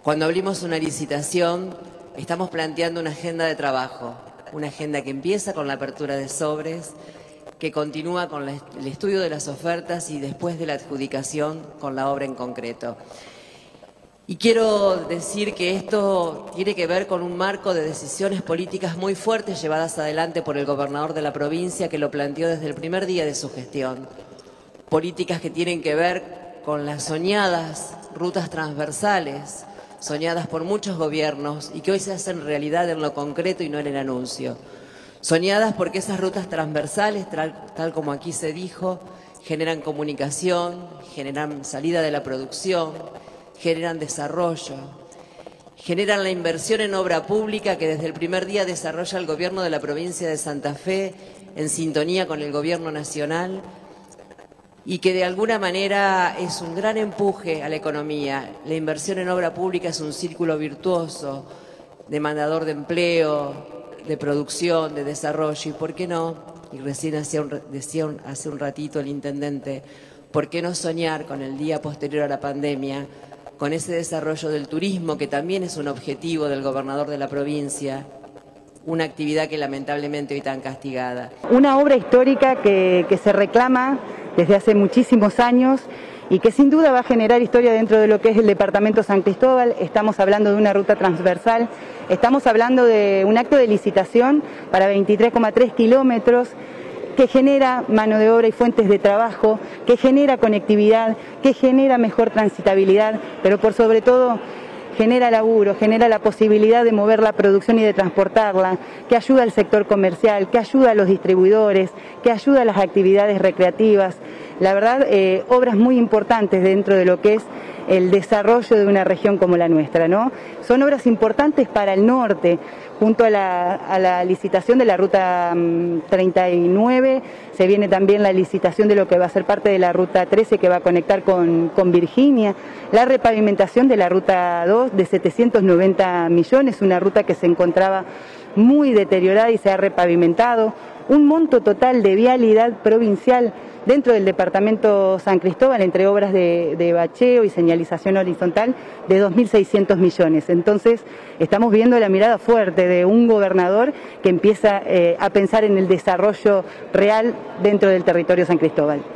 Cuando abrimos una licitación, estamos planteando una agenda de trabajo, una agenda que empieza con la apertura de sobres, que continúa con el estudio de las ofertas y después de la adjudicación con la obra en concreto. Y quiero decir que esto tiene que ver con un marco de decisiones políticas muy fuertes llevadas adelante por el gobernador de la provincia, que lo planteó desde el primer día de su gestión. Políticas que tienen que ver con las soñadas rutas transversales, soñadas por muchos gobiernos y que hoy se hacen realidad en lo concreto y no en el anuncio. Soñadas porque esas rutas transversales, tal como aquí se dijo, generan comunicación, generan salida de la producción, generan desarrollo, generan la inversión en obra pública que desde el primer día desarrolla el gobierno de la provincia de Santa Fe en sintonía con el gobierno nacional y que de alguna manera es un gran empuje a la economía. La inversión en obra pública es un círculo virtuoso, demandador de empleo, de producción, de desarrollo, y ¿por qué no? Y recién decía hace un ratito el intendente, ¿por qué no soñar con el día posterior a la pandemia, con ese desarrollo del turismo, que también es un objetivo del gobernador de la provincia, una actividad que lamentablemente hoy tan castigada? Una obra histórica que se reclama desde hace muchísimos años y que sin duda va a generar historia dentro de lo que es el departamento San Cristóbal. Estamos hablando de una ruta transversal, estamos hablando de un acto de licitación para 23,3 kilómetros, que genera mano de obra y fuentes de trabajo, que genera conectividad, que genera mejor transitabilidad, pero por sobre todo genera laburo, genera la posibilidad de mover la producción y de transportarla, que ayuda al sector comercial, que ayuda a los distribuidores, que ayuda a las actividades recreativas. La verdad, obras muy importantes dentro de lo que es el desarrollo de una región como la nuestra, ¿no? Son obras importantes para el norte. Junto a la licitación de la Ruta 39, se viene también la licitación de lo que va a ser parte de la Ruta 13, que va a conectar con Virginia, la repavimentación de la Ruta 2 de 790 millones, una ruta que se encontraba muy deteriorada y se ha repavimentado, un monto total de vialidad provincial dentro del departamento San Cristóbal, entre obras de bacheo y señalización horizontal, de 2.600 millones. Entonces, estamos viendo la mirada fuerte de un gobernador que empieza a pensar en el desarrollo real dentro del territorio San Cristóbal.